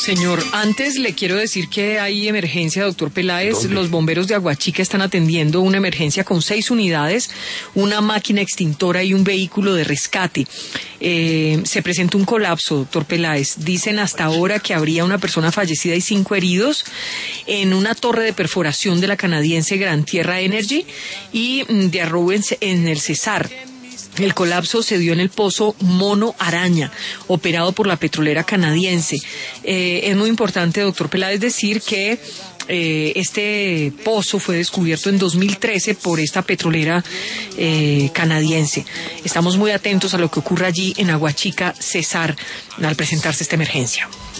Señor, antes le quiero decir que hay emergencia, doctor Peláez. ¿Dónde? Los bomberos de Aguachica están atendiendo una emergencia con 6 unidades, una máquina extintora y un vehículo de rescate. Se presenta un colapso, doctor Peláez. Dicen hasta ahora que habría una persona fallecida y 5 heridos en una torre de perforación de la canadiense Gran Tierra Energy y de arrobo en el Cesar. El colapso se dio en el pozo Mono Araña, operado por la petrolera canadiense. Es muy importante, doctor Peláez, decir que este pozo fue descubierto en 2013 por esta petrolera canadiense. Estamos muy atentos a lo que ocurra allí en Aguachica, Cesar, al presentarse esta emergencia.